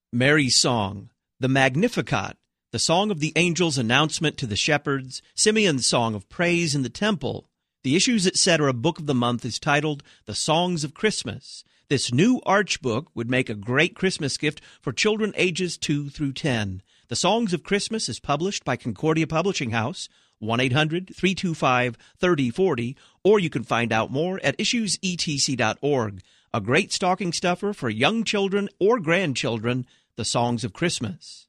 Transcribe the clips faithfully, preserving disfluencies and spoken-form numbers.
Mary's Song, the Magnificat, the Song of the Angels' Announcement to the Shepherds, Simeon's Song of Praise in the Temple. The Issues, et cetera book of the month is titled The Songs of Christmas. This new Arch book would make a great Christmas gift for children ages two through ten. The Songs of Christmas is published by Concordia Publishing House, one eight hundred, three two five, three oh four oh, or you can find out more at issues e t c dot org. A great stocking stuffer for young children or grandchildren, The Songs of Christmas.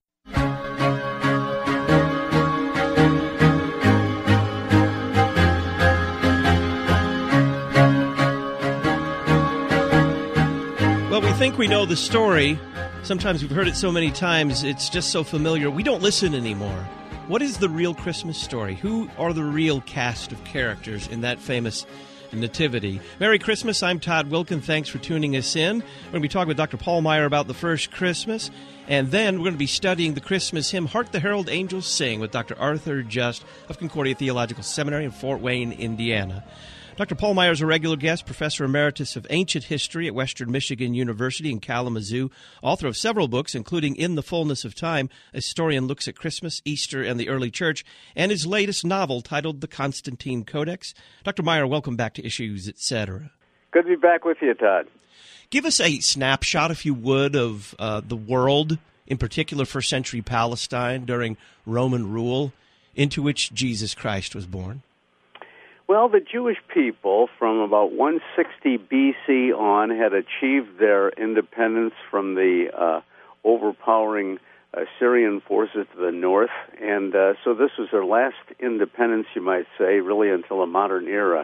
Well, we think we know the story. Sometimes we've heard it so many times, it's just so familiar, we don't listen anymore. What is the real Christmas story? Who are the real cast of characters in that famous nativity? Merry Christmas. I'm Todd Wilkin. Thanks for tuning us in. We're going to be talking with Doctor Paul Meier about the first Christmas, and then we're going to be studying the Christmas hymn, Hark the Herald Angels Sing, with Doctor Arthur Just of Concordia Theological Seminary in Fort Wayne, Indiana. Doctor Paul Meier is a regular guest, Professor Emeritus of Ancient History at Western Michigan University in Kalamazoo, author of several books, including In the Fullness of Time, a historian looks at Christmas, Easter, and the early church, and his latest novel titled The Constantine Codex. Doctor Meier, welcome back to Issues, et cetera. Good to be back with you, Todd. Give us a snapshot, if you would, of uh, the world, in particular first century Palestine during Roman rule, into which Jesus Christ was born. Well, the Jewish people from about one sixty B C on had achieved their independence from the uh, overpowering Assyrian forces to the north, and uh, so this was their last independence, you might say, really until a modern era.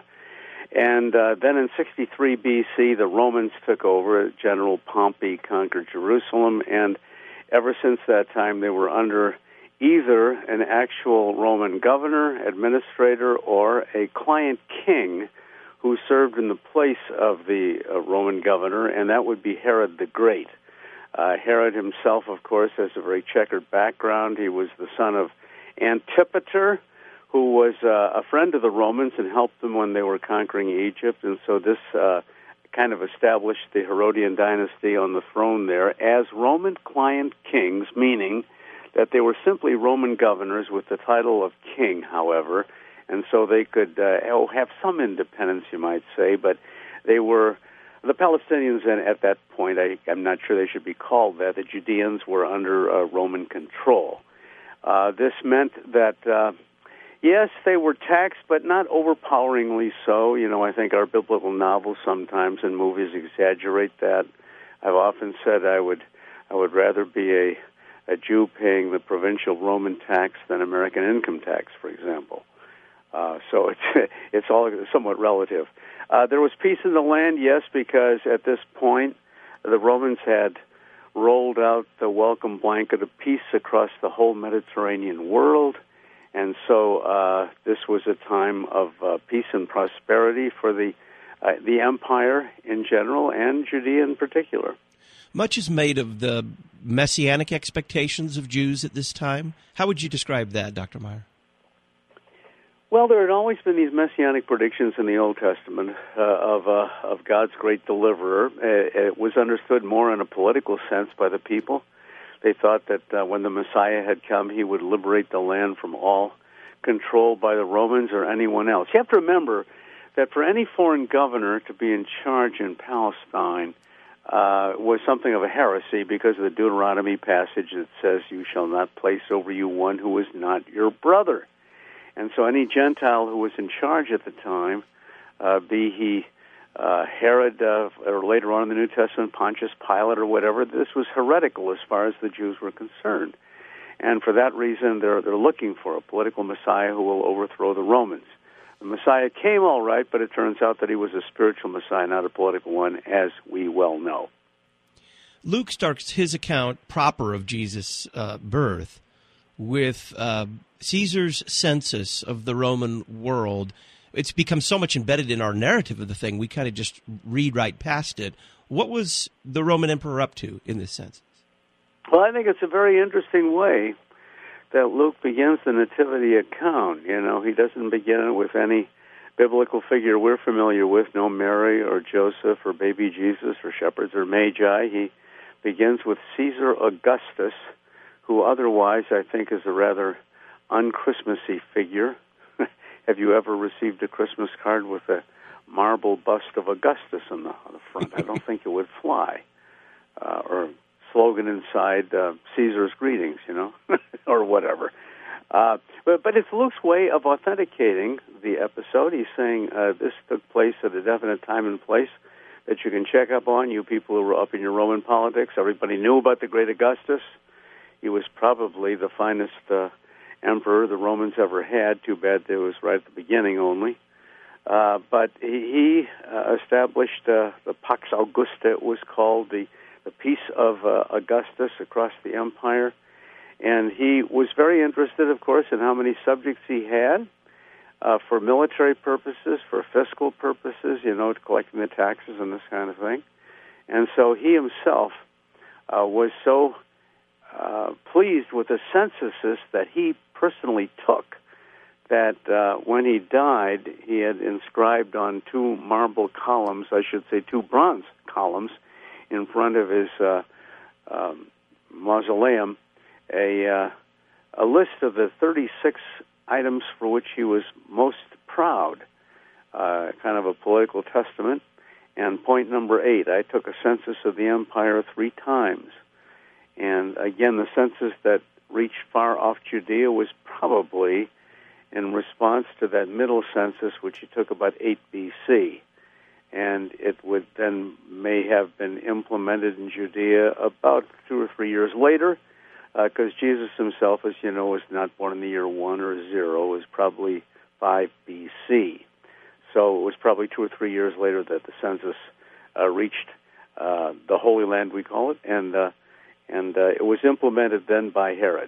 And uh, then in sixty-three B C, the Romans took over. General Pompey conquered Jerusalem, and ever since that time, they were under either an actual Roman governor, administrator, or a client king who served in the place of the uh, Roman governor, and that would be Herod the Great. Uh, Herod himself, of course, has a very checkered background. He was the son of Antipater, who was uh, a friend of the Romans and helped them when they were conquering Egypt, and so this uh, kind of established the Herodian dynasty on the throne there as Roman client kings, meaning that they were simply Roman governors with the title of king, however, and so they could uh, oh, have some independence, you might say, but they were, the Palestinians and at that point, I, I'm not sure they should be called that, the Judeans were under uh, Roman control. Uh, this meant that, uh, yes, they were taxed, but not overpoweringly so. You know, I think our biblical novels sometimes and movies exaggerate that. I've often said I would, I would rather be a a Jew paying the provincial Roman tax than American income tax, for example. Uh, so it's it's all somewhat relative. Uh, there was peace in the land, yes, because at this point the Romans had rolled out the welcome blanket of peace across the whole Mediterranean world, and so uh, this was a time of uh, peace and prosperity for the uh, the empire in general and Judea in particular. Much is made of the messianic expectations of Jews at this time. How would you describe that, Doctor Meier? Well, there had always been these messianic predictions in the Old Testament uh, of uh, of God's great deliverer. Uh, it was understood more in a political sense by the people. They thought that uh, when the Messiah had come, he would liberate the land from all control by the Romans or anyone else. You have to remember that for any foreign governor to be in charge in Palestine Uh, was something of a heresy because of the Deuteronomy passage that says, you shall not place over you one who is not your brother. And so any Gentile who was in charge at the time, uh, be he uh, Herod uh, or later on in the New Testament, Pontius Pilate or whatever, this was heretical as far as the Jews were concerned. And for that reason, they're, they're looking for a political Messiah who will overthrow the Romans. The Messiah came all right, but it turns out that he was a spiritual Messiah, not a political one, as we well know. Luke starts his account proper of Jesus' uh, birth with uh, Caesar's census of the Roman world. It's become so much embedded in our narrative of the thing, we kind of just read right past it. What was the Roman emperor up to in this census? Well, I think it's a very interesting way that Luke begins the nativity account. You know, he doesn't begin it with any biblical figure we're familiar with, no Mary or Joseph or baby Jesus or shepherds or magi. He begins with Caesar Augustus, who otherwise I think is a rather un-Christmassy figure. Have you ever received a Christmas card with a marble bust of Augustus on the, on the front? I don't think it would fly. Uh, or slogan inside, uh, Caesar's greetings, you know, or whatever. Uh, but, but it's Luke's way of authenticating the episode. He's saying uh, this took place at a definite time and place that you can check up on, you people who were up in your Roman politics. Everybody knew about the great Augustus. He was probably the finest uh, emperor the Romans ever had. Too bad it was right at the beginning only. Uh, but he, he uh, established uh, the Pax Augusta, it was called, the, the peace of uh, Augustus across the empire. And he was very interested, of course, in how many subjects he had uh, for military purposes, for fiscal purposes, you know, collecting the taxes and this kind of thing. And so he himself uh, was so uh, pleased with the censuses that he personally took that uh, when he died, he had inscribed on two marble columns, I should say two bronze columns, in front of his uh, um, mausoleum, a uh, a list of the thirty-six items for which he was most proud, uh, kind of a political testament. And point number eight, I took a census of the empire three times. And again, the census that reached far off Judea was probably in response to that middle census, which he took about eight B C. And it would then may have been implemented in Judea about two or three years later, because uh, Jesus himself, as you know, was not born in the year one or zero. It was probably five B C. So it was probably two or three years later that the census uh, reached uh, the Holy Land, we call it, and uh, and uh, it was implemented then by Herod.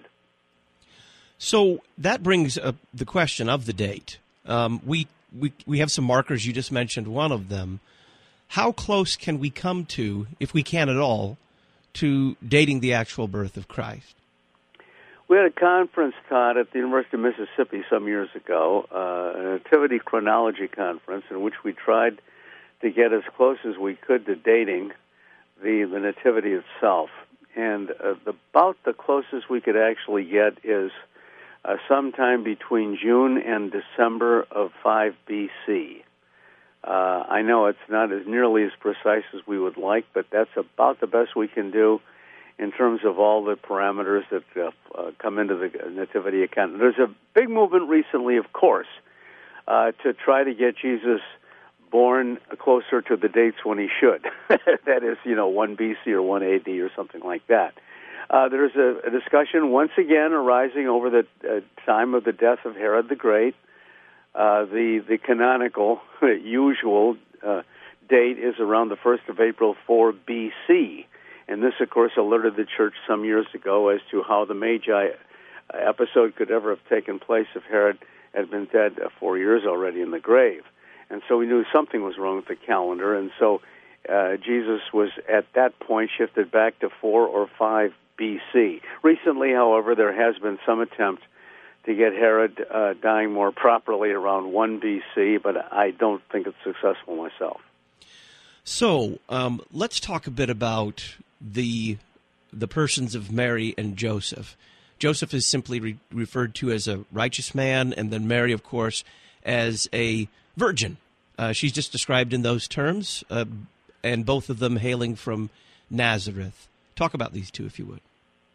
So that brings up the question of the date. Um, we, we we have some markers. You just mentioned one of them. How close can we come to, if we can at all, to dating the actual birth of Christ? We had a conference, Todd, at the University of Mississippi some years ago, uh, a Nativity Chronology Conference, in which we tried to get as close as we could to dating the, the Nativity itself. And uh, the, about the closest we could actually get is uh, sometime between June and December of five B C. Uh, I know it's not as nearly as precise as we would like, but that's about the best we can do in terms of all the parameters that uh, uh, come into the Nativity account. There's a big movement recently, of course, uh, to try to get Jesus born closer to the dates when he should. That is, you know, one B C or one A D or something like that. Uh, there's a, a discussion once again arising over the uh, time of the death of Herod the Great. Uh, the, the canonical, usual uh, date is around the first of April, four B C. And this, of course, alerted the church some years ago as to how the Magi episode could ever have taken place if Herod had been dead uh, four years already in the grave. And so we knew something was wrong with the calendar, and so uh, Jesus was, at that point, shifted back to four or five B C. Recently, however, there has been some attempt to get Herod uh, dying more properly around one B C, but I don't think it's successful myself. So um, let's talk a bit about the the persons of Mary and Joseph. Joseph is simply re- referred to as a righteous man, and then Mary, of course, as a virgin. Uh, she's just described in those terms, uh, and both of them hailing from Nazareth. Talk about these two, if you would.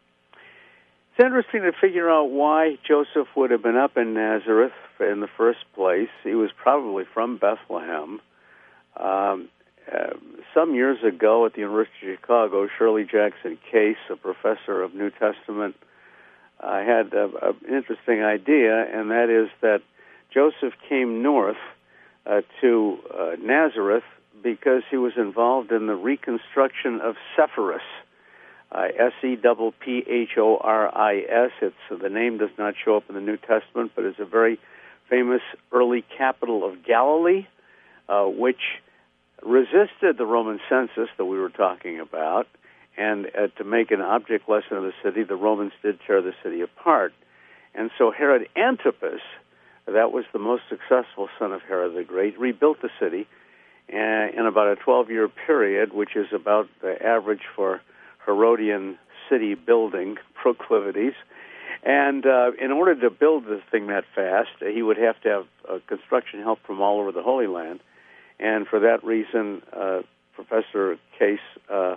It's interesting to figure out why Joseph would have been up in Nazareth in the first place. He was probably from Bethlehem. Um, uh, some years ago at the University of Chicago, Shirley Jackson Case, a professor of New Testament, uh, had an interesting idea, and that is that Joseph came north uh, to uh, Nazareth because he was involved in the reconstruction of Sepphoris. Uh, S E P P H O R I S. It's uh, the name does not show up in the New Testament, but it's a very famous early capital of Galilee, uh, which resisted the Roman census that we were talking about. And uh, to make an object lesson of the city, the Romans did tear the city apart. And so Herod Antipas, that was the most successful son of Herod the Great, rebuilt the city uh, in about a twelve-year period, which is about the average for Herodian city building proclivities. And uh, in order to build this thing that fast, uh, he would have to have uh, construction help from all over the Holy Land. And for that reason, uh, Professor Case, uh,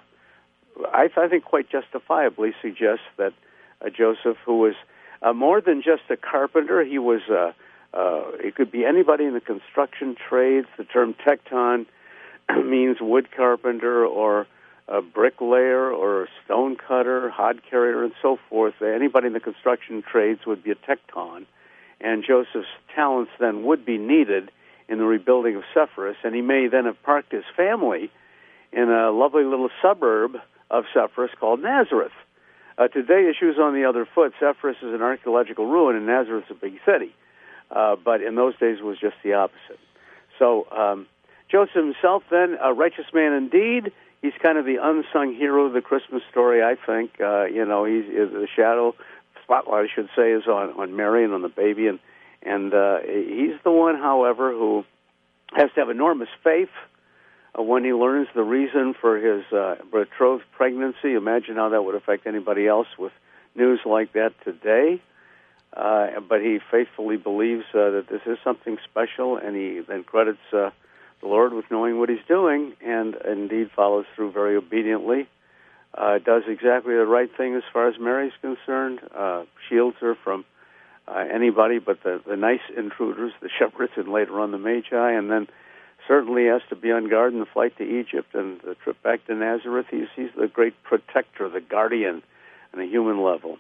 I, I think quite justifiably, suggests that uh, Joseph, who was uh, more than just a carpenter, he was, uh, uh, it could be anybody in the construction trades. The term tecton means wood carpenter or a bricklayer or a stone cutter, hod carrier, and so forth. Anybody in the construction trades would be a tecton. And Joseph's talents then would be needed in the rebuilding of Sepphoris, and he may then have parked his family in a lovely little suburb of Sepphoris called Nazareth. Uh, today, his shoes on the other foot. Sepphoris is an archaeological ruin, and Nazareth is a big city. Uh, but in those days, it was just the opposite. So um, Joseph himself, then, a righteous man indeed. He's kind of the unsung hero of the Christmas story, I think. Uh, you know, he's, he's the shadow, spotlight, I should say, is on, on Mary and on the baby, and And uh, he's the one, however, who has to have enormous faith uh, when he learns the reason for his uh, betrothed pregnancy. Imagine how that would affect anybody else with news like that today. Uh, but he faithfully believes uh, that this is something special, and he then credits uh, the Lord with knowing what he's doing, and indeed follows through very obediently. Uh, does exactly the right thing as far as Mary's concerned, uh, shields her from Uh, anybody but the, the nice intruders, the shepherds, and later on the Magi, and then certainly has to be on guard in the flight to Egypt and the trip back to Nazareth. He's, he's the great protector, the guardian on a human level.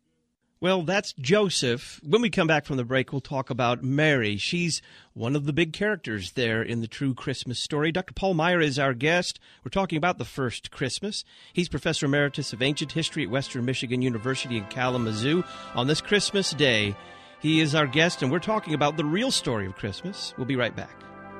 Well, that's Joseph. When we come back from the break, we'll talk about Mary. She's one of the big characters there in the true Christmas story. Doctor Paul Meier is our guest. We're talking about the first Christmas. He's Professor Emeritus of Ancient History at Western Michigan University in Kalamazoo. On this Christmas Day, he is our guest, and we're talking about the real story of Christmas. We'll be right back.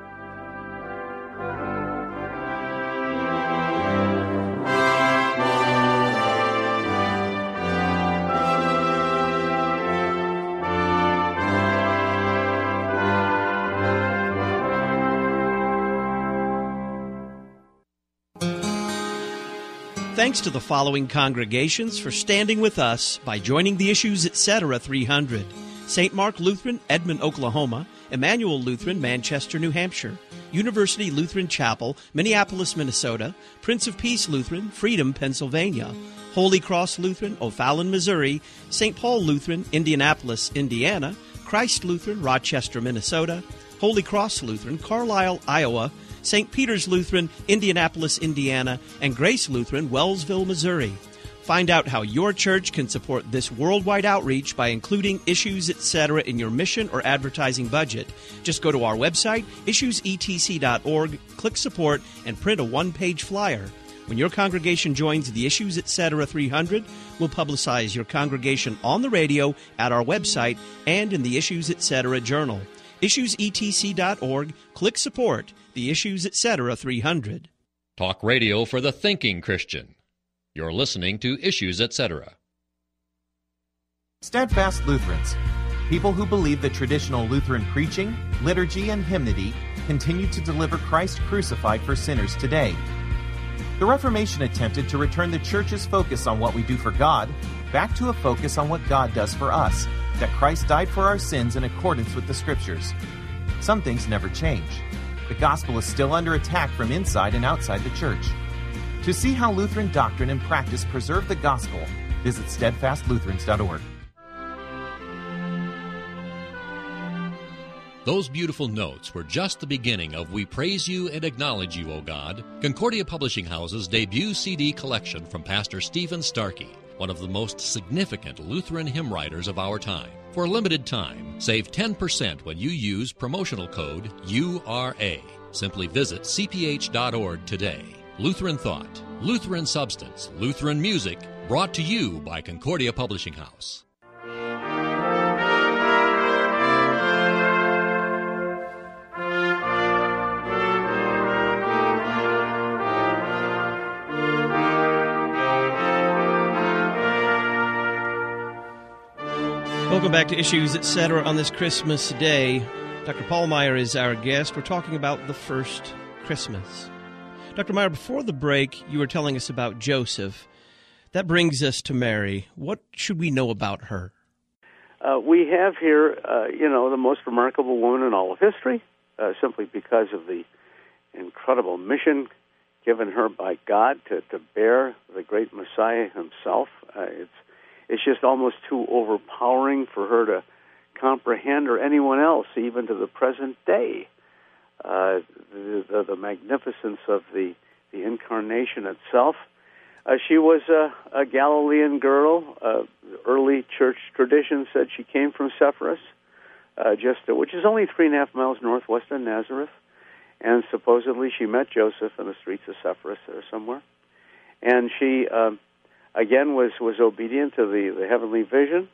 Thanks to the following congregations for standing with us by joining the Issues Etc. three hundred. Saint Mark Lutheran, Edmond, Oklahoma. Emmanuel Lutheran, Manchester, New Hampshire. University Lutheran Chapel, Minneapolis, Minnesota. Prince of Peace Lutheran, Freedom, Pennsylvania. Holy Cross Lutheran, O'Fallon, Missouri. Saint Paul Lutheran, Indianapolis, Indiana. Christ Lutheran, Rochester, Minnesota. Holy Cross Lutheran, Carlisle, Iowa. Saint Peter's Lutheran, Indianapolis, Indiana, and Grace Lutheran, Wellsville, Missouri. Find out how your church can support this worldwide outreach by including Issues Etc. in your mission or advertising budget. Just go to our website, issues e t c dot org, click Support, and print a one-page flyer. When your congregation joins the Issues Etc. three hundred, we'll publicize your congregation on the radio, at our website, and in the Issues Etc. journal. issues e t c dot org, click Support, the Issues Etc. three hundred. Talk radio for the thinking Christian. You're listening to Issues Etc. Steadfast Lutherans, people who believe that traditional Lutheran preaching, liturgy, and hymnody continue to deliver Christ crucified for sinners today. The Reformation attempted to return the Church's focus on what we do for God back to a focus on what God does for us, that Christ died for our sins in accordance with the Scriptures. Some things never change. The gospel is still under attack from inside and outside the Church. To see how Lutheran doctrine and practice preserve the gospel, visit steadfast lutherans dot org. Those beautiful notes were just the beginning of We Praise You and Acknowledge You, O God, Concordia Publishing House's debut C D collection from Pastor Stephen Starkey, one of the most significant Lutheran hymn writers of our time. For a limited time, save ten percent when you use promotional code U R A. Simply visit c p h dot org today. Lutheran Thought, Lutheran Substance, Lutheran Music, brought to you by Concordia Publishing House. Welcome back to Issues Etc. on this Christmas Day. Doctor Paul Meier is our guest. We're talking about the first Christmas. Doctor Meier, before the break, you were telling us about Joseph. That brings us to Mary. What should we know about her? Uh, we have here, uh, you know, the most remarkable woman in all of history, uh, simply because of the incredible mission given her by God to, to bear the great Messiah himself. Uh, it's it's just almost too overpowering for her to comprehend, or anyone else, even to the present day. Uh, the, the, the magnificence of the, the incarnation itself. Uh, she was a, a Galilean girl. Uh, early church tradition said she came from Sepphoris, uh, just uh, which is only three and a half miles northwest of Nazareth. And supposedly she met Joseph in the streets of Sepphoris there somewhere. And she, uh, again, was, was obedient to the, the heavenly vision.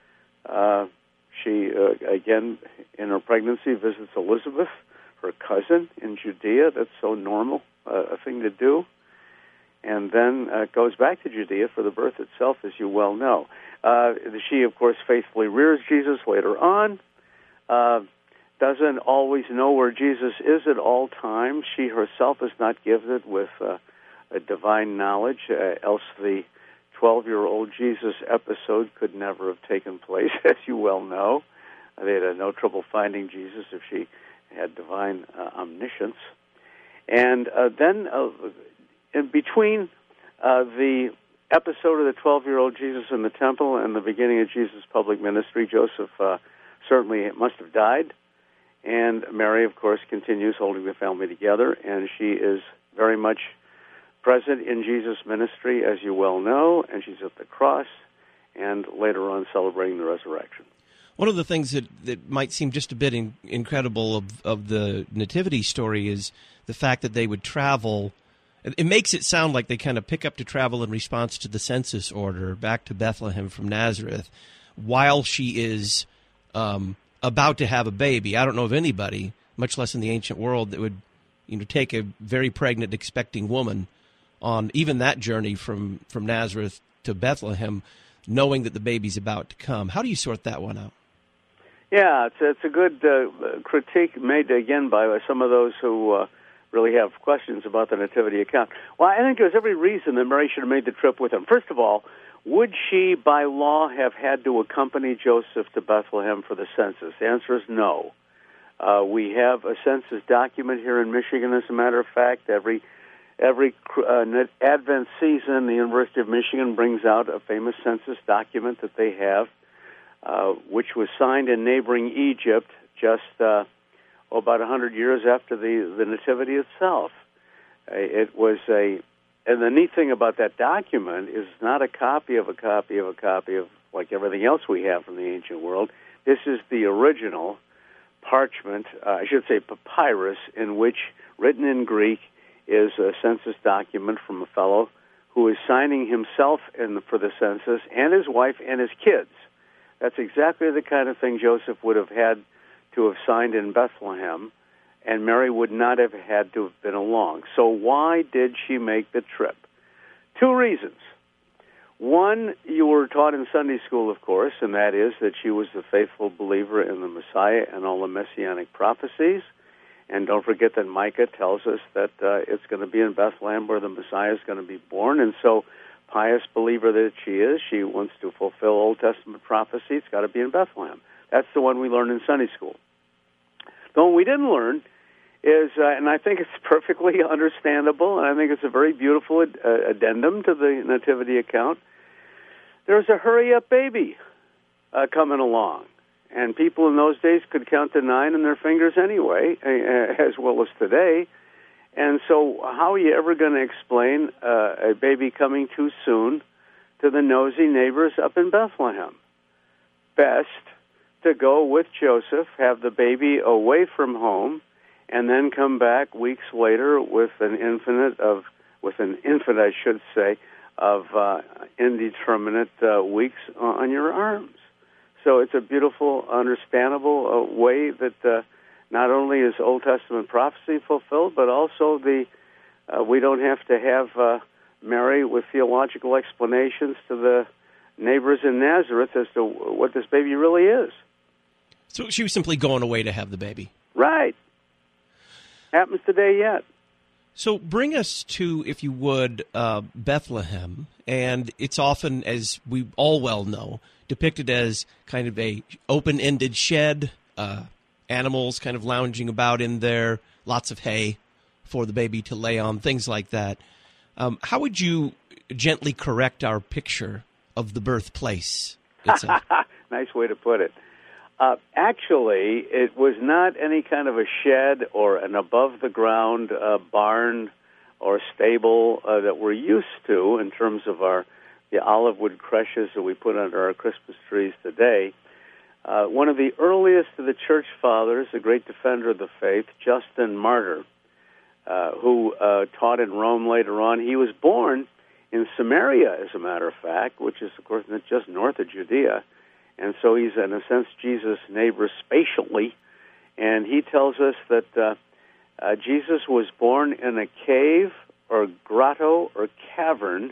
Uh, she, uh, again, in her pregnancy, visits Elizabeth, her cousin in Judea. That's so normal uh, a thing to do. And then uh, goes back to Judea for the birth itself, as you well know. Uh, she, of course, faithfully rears Jesus later on. Uh, doesn't always know where Jesus is at all times. She herself is not gifted with uh, a divine knowledge, uh, else the twelve-year-old Jesus episode could never have taken place, as you well know. They had uh, no trouble finding Jesus if she had divine uh, omniscience. And uh, then... Uh, In between uh, the episode of the twelve-year-old Jesus in the temple and the beginning of Jesus' public ministry, Joseph uh, certainly must have died. And Mary, of course, continues holding the family together, and she is very much present in Jesus' ministry, as you well know, and she's at the cross, and later on celebrating the resurrection. One of the things that, that might seem just a bit in, incredible of, of the nativity story is the fact that they would travel. It makes it sound like they kind of pick up to travel in response to the census order back to Bethlehem from Nazareth while she is um, about to have a baby. I don't know of anybody, much less in the ancient world, that would, you know, take a very pregnant, expecting woman on even that journey from, from Nazareth to Bethlehem, knowing that the baby's about to come. How do you sort that one out? Yeah, it's, it's a good uh, critique made, again, by some of those who... Uh, really have questions about the nativity account. Well, I think there's every reason that Mary should have made the trip with him. First of all, would she, by law, have had to accompany Joseph to Bethlehem for the census? The answer is no. Uh, we have a census document here in Michigan, as a matter of fact. Every every uh, Advent season, the University of Michigan brings out a famous census document that they have, uh, which was signed in neighboring Egypt just... Uh, about one hundred years after the, the Nativity itself. Uh, it was a, and the neat thing about that document is not a copy of a copy of a copy of like everything else we have from the ancient world. This is the original parchment, uh, I should say papyrus, in which, written in Greek, is a census document from a fellow who is signing himself in the, for the census, and his wife and his kids. That's exactly the kind of thing Joseph would have had to have signed in Bethlehem, and Mary would not have had to have been along. So why did she make the trip? Two reasons. One, you were taught in Sunday school, of course, and that is that she was the faithful believer in the Messiah and all the messianic prophecies. And don't forget that Micah tells us that uh, it's going to be in Bethlehem where the Messiah is going to be born. And so, pious believer that she is, she wants to fulfill Old Testament prophecy. It's got to be in Bethlehem. That's the one we learned in Sunday school. The one we didn't learn is, uh, and I think it's perfectly understandable, and I think it's a very beautiful ad- uh, addendum to the nativity account, there's a hurry-up baby uh, coming along. And people in those days could count to nine in their fingers anyway, uh, as well as today. And so how are you ever going to explain uh, a baby coming too soon to the nosy neighbors up in Bethlehem? Best to go with Joseph, have the baby away from home, and then come back weeks later with an infinite of, with an infant, I should say, of uh, indeterminate uh, weeks on your arms. So it's a beautiful, understandable uh, way that uh, not only is Old Testament prophecy fulfilled, but also the uh, we don't have to have uh, Mary with theological explanations to the neighbors in Nazareth as to what this baby really is. So she was simply going away to have the baby. Right. Happens today yet. So bring us to, if you would, uh, Bethlehem, and it's often, as we all well know, depicted as kind of a open-ended shed, uh, animals kind of lounging about in there, lots of hay for the baby to lay on, things like that. Um, how would you gently correct our picture of the birthplace itself? Nice way to put it. Uh, actually, it was not any kind of a shed or an above-the-ground uh, barn or stable uh, that we're used to in terms of our the olive wood creches that we put under our Christmas trees today. Uh, one of the earliest of the church fathers, a great defender of the faith, Justin Martyr, uh, who uh, taught in Rome later on. He was born in Samaria, as a matter of fact, which is, of course, just north of Judea. And so he's, in a sense, Jesus' neighbor spatially. And he tells us that uh, uh, Jesus was born in a cave or grotto or cavern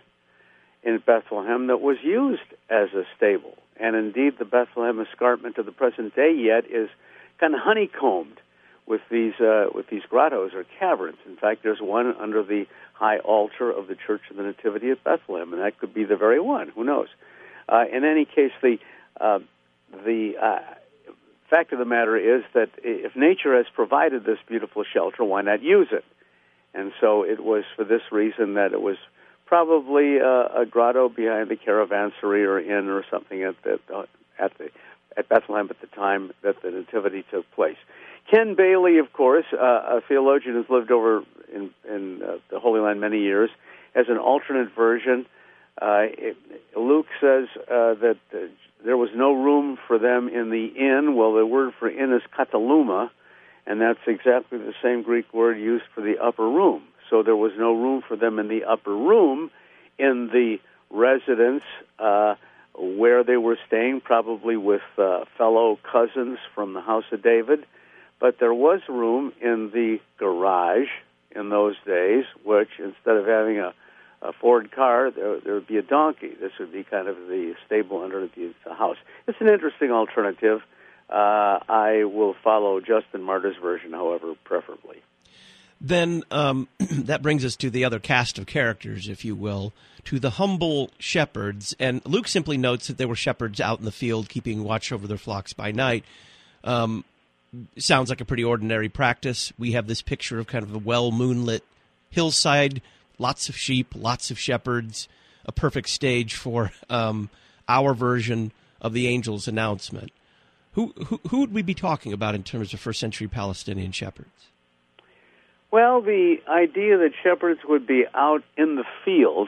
in Bethlehem that was used as a stable. And indeed, the Bethlehem escarpment to the present day yet is kind of honeycombed with these uh, with these grottos or caverns. In fact, there's one under the high altar of the Church of the Nativity at Bethlehem, and that could be the very one. Who knows? Uh, in any case, the Uh, the uh, fact of the matter is that if nature has provided this beautiful shelter, why not use it? And so it was for this reason that it was probably uh, a grotto behind the caravansary or inn or something at the, uh, at the at Bethlehem at the time that the Nativity took place. Ken Bailey, of course, uh, a theologian who's lived over in, in uh, the Holy Land many years, has an alternate version. Uh, it, Luke says uh, that uh, there was no room for them in the inn. Well, the word for inn is kataluma, and that's exactly the same Greek word used for the upper room. So there was no room for them in the upper room in the residence uh, where they were staying, probably with uh, fellow cousins from the house of David. But there was room in the garage in those days, which instead of having a a Ford car, there, there would be a donkey. This would be kind of the stable underneath the house. It's an interesting alternative. Uh, I will follow Justin Martyr's version, however, preferably. Then um, that brings us to the other cast of characters, if you will, to the humble shepherds. And Luke simply notes that there were shepherds out in the field keeping watch over their flocks by night. Um, sounds like a pretty ordinary practice. We have this picture of kind of a well-moonlit hillside, lots of sheep, lots of shepherds, a perfect stage for um, our version of the angel's announcement. Who, who who would we be talking about in terms of first century Palestinian shepherds? Well, the idea that shepherds would be out in the field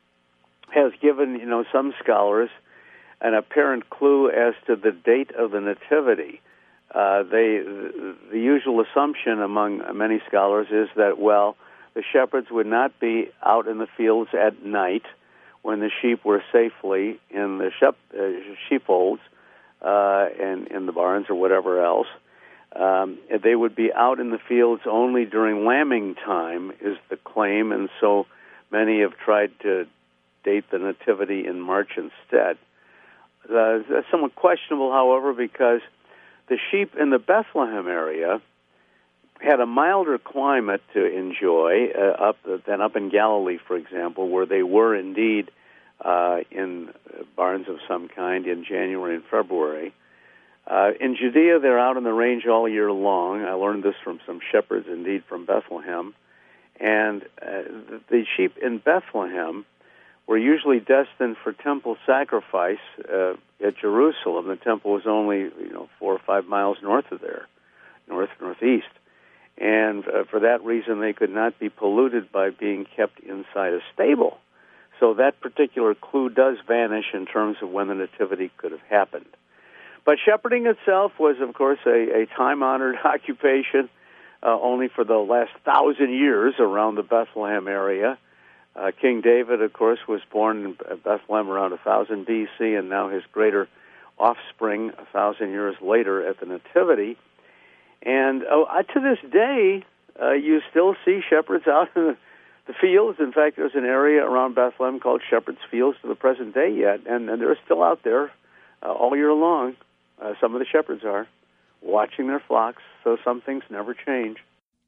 has given, you know, some scholars an apparent clue as to the date of the Nativity. Uh, they the, the usual assumption among many scholars is that, well, the shepherds would not be out in the fields at night when the sheep were safely in the shep, uh, sheepfolds uh, and in the barns or whatever else. Um, they would be out in the fields only during lambing time, is the claim, and so many have tried to date the Nativity in March instead. Uh, that's somewhat questionable, however, because the sheep in the Bethlehem area had a milder climate to enjoy uh, up than up in Galilee, for example, where they were indeed uh, in barns of some kind in January and February. Uh, in Judea, they're out in the range all year long. I learned this from some shepherds, indeed, from Bethlehem. And uh, the, the sheep in Bethlehem were usually destined for temple sacrifice uh, at Jerusalem. The temple was only, you know, four or five miles north of there, north northeast. And uh, for that reason, they could not be polluted by being kept inside a stable. So that particular clue does vanish in terms of when the Nativity could have happened. But shepherding itself was, of course, a, a time-honored occupation, uh, only for the last thousand years around the Bethlehem area. Uh, King David, of course, was born in Bethlehem around one thousand B C, and now his greater offspring a thousand years later at the Nativity. And uh, to this day, uh, you still see shepherds out in the, the fields. In fact, there's an area around Bethlehem called Shepherd's Fields to the present day yet, and, and they're still out there uh, all year long. Uh, some of the shepherds are watching their flocks, so some things never change.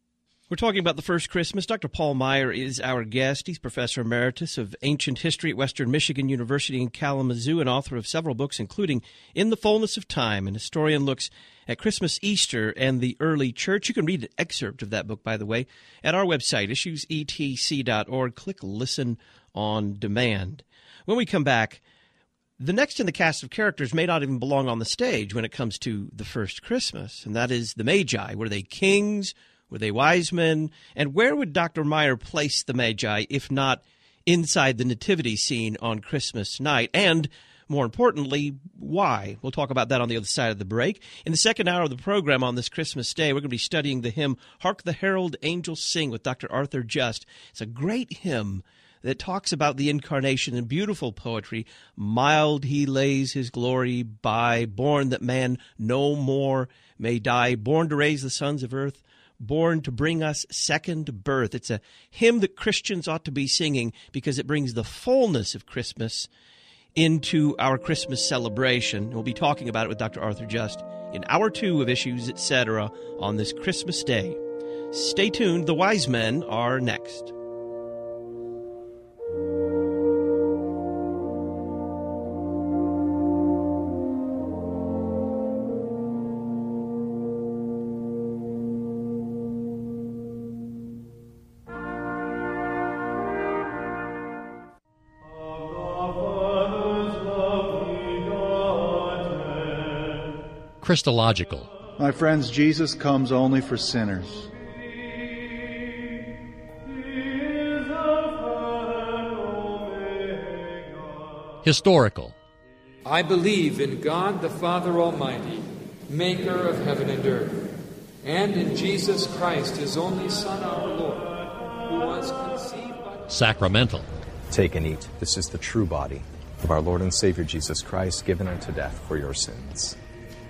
We're talking about the first Christmas. Doctor Paul Meier is our guest. He's Professor Emeritus of Ancient History at Western Michigan University in Kalamazoo and author of several books, including In the Fullness of Time. An historian looks at Christmas, Easter, and the early church. You can read an excerpt of that book, by the way, at our website, issues e t c dot org. Click Listen on Demand. When we come back, the next in the cast of characters may not even belong on the stage when it comes to the first Christmas, and that is the Magi. Were they kings? Were they wise men? And where would Doctor Meier place the Magi if not inside the nativity scene on Christmas night? And more importantly, why? We'll talk about that on the other side of the break. In the second hour of the program on this Christmas day, we're going to be studying the hymn, Hark the Herald Angels Sing, with Doctor Arthur Just. It's a great hymn that talks about the incarnation in beautiful poetry. Mild he lays his glory by, born that man no more may die, born to raise the sons of earth, born to bring us second birth. It's a hymn that Christians ought to be singing because it brings the fullness of Christmas into our Christmas celebration. We'll be talking about it with Doctor Arthur Just in hour two of Issues, et cetera on this Christmas day. Stay tuned. The wise men are next. Christological. My friends, Jesus comes only for sinners. Historical. I believe in God the Father Almighty, maker of heaven and earth, and in Jesus Christ, his only Son, our Lord, who was conceived by... Sacramental. Take and eat. This is the true body of our Lord and Savior Jesus Christ, given unto death for your sins.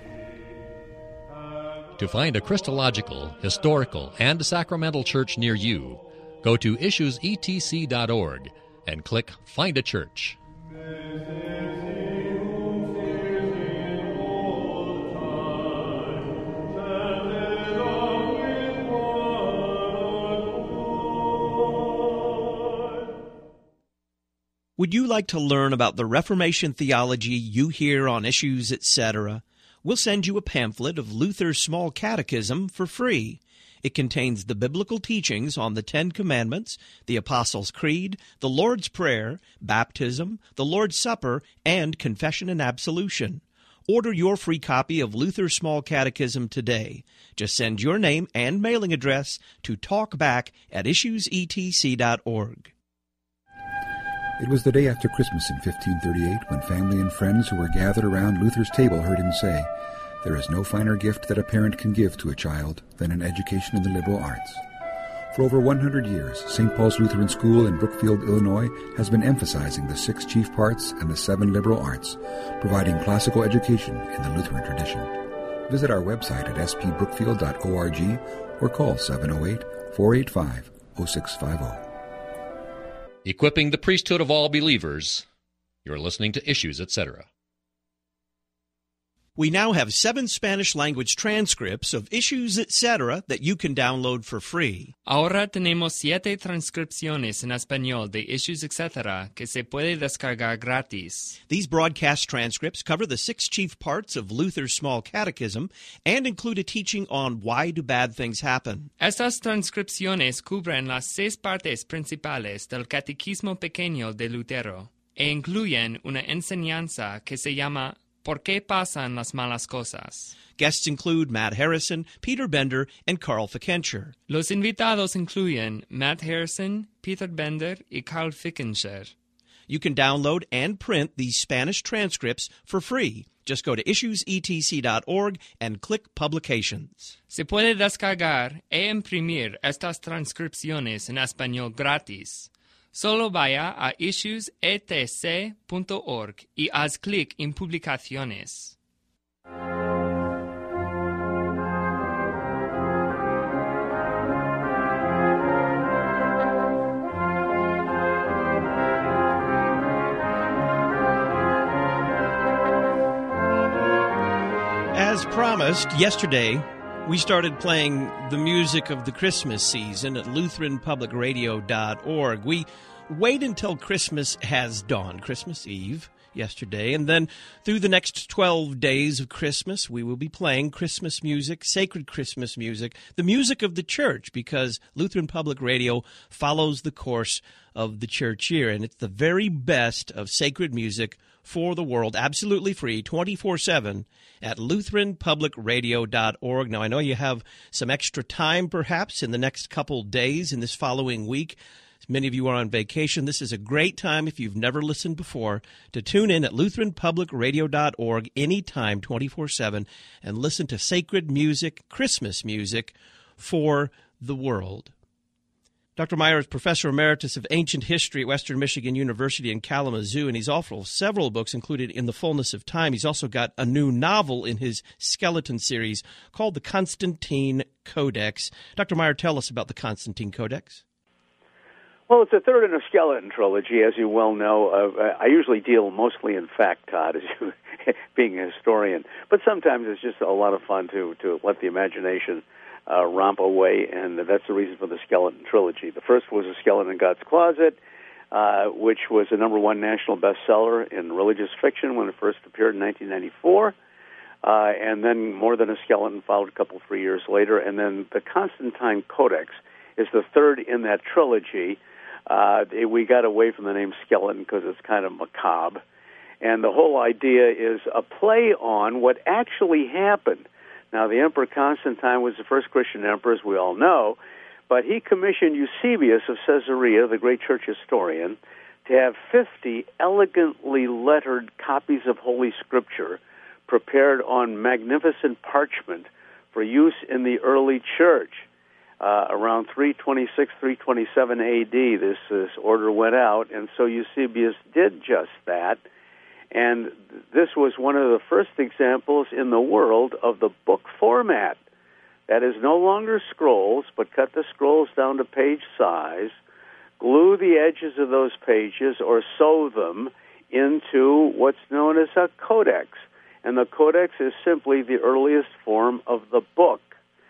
To find a Christological, historical, and sacramental church near you, go to issues e t c dot org and click Find a Church. Would you like to learn about the Reformation theology you hear on Issues, et cetera? We'll send you a pamphlet of Luther's Small Catechism for free. It contains the biblical teachings on the Ten Commandments, the Apostles' Creed, the Lord's Prayer, baptism, the Lord's Supper, and confession and absolution. Order your free copy of Luther's Small Catechism today. Just send your name and mailing address to talkback at issues e t c dot org. It was the day after Christmas in fifteen thirty-eight when family and friends who were gathered around Luther's table heard him say, "There is no finer gift that a parent can give to a child than an education in the liberal arts." For over one hundred years, Saint Paul's Lutheran School in Brookfield, Illinois, has been emphasizing the six chief parts and the seven liberal arts, providing classical education in the Lutheran tradition. Visit our website at s p brookfield dot org or call seven oh eight, four eight five, oh six five oh. Equipping the priesthood of all believers. You're listening to Issues, et cetera. We now have seven Spanish-language transcripts of Issues, et cetera that you can download for free. Ahora tenemos siete transcripciones en español de Issues, et cetera que se puede descargar gratis. These broadcast transcripts cover the six chief parts of Luther's Small Catechism and include a teaching on why do bad things happen. Estas transcripciones cubren las seis partes principales del Catecismo Pequeño de Lutero e incluyen una enseñanza que se llama ¿Por qué pasan las malas cosas? Guests include Matt Harrison, Peter Bender, and Carl Fickenshire. Los invitados incluyen Matt Harrison, Peter Bender, y Carl Fickenshire. You can download and print these Spanish transcripts for free. Just go to issues e t c dot org and click Publications. Se puede descargar e imprimir estas transcripciones en español gratis. Solo vaya a issues e t c punto org y haz clic en Publicaciones. As promised, yesterday We started playing the music of the Christmas season at Lutheran Public Radio dot org. We wait until Christmas has dawned, Christmas Eve yesterday, and then through the next twelve days of Christmas, we will be playing Christmas music, sacred Christmas music, the music of the church, because Lutheran Public Radio follows the course of the church year, and it's the very best of sacred music for the world, absolutely free, twenty-four seven at Lutheran Public Radio dot org. Now, I know you have some extra time, perhaps, in the next couple days in this following week. Many of you are on vacation. This is a great time, if you've never listened before, to tune in at Lutheran Public Radio dot org anytime, twenty-four seven, and listen to sacred music, Christmas music, for the world. Doctor Meyer is Professor Emeritus of Ancient History at Western Michigan University in Kalamazoo, and he's authored several books, included In the Fullness of Time. He's also got a new novel in his Skeleton series called The Constantine Codex. Doctor Meyer, tell us about the Constantine Codex. Well, it's a third in a skeleton trilogy, as you well know. Uh, I usually deal mostly in fact, Todd, as you, being a historian. But sometimes it's just a lot of fun to, to let the imagination uh, romp away, and that's the reason for the skeleton trilogy. The first was A Skeleton in God's Closet, uh, which was a number one national bestseller in religious fiction when it first appeared in nineteen ninety-four. Uh, and then More Than a Skeleton followed a couple, three years later. And then the Constantine Codex is the third in that trilogy. Uh, we got away from the name skeleton because it's kind of macabre. And the whole idea is a play on what actually happened. Now, the Emperor Constantine was the first Christian emperor, as we all know, but he commissioned Eusebius of Caesarea, the great church historian, to have fifty elegantly lettered copies of Holy Scripture prepared on magnificent parchment for use in the early church. Uh, around three twenty-six, three twenty-seven A D, this, this order went out, and so Eusebius did just that. And this was one of the first examples in the world of the book format. That is no longer scrolls, but cut the scrolls down to page size, glue the edges of those pages, or sew them into what's known as a codex. And the codex is simply the earliest form of the book.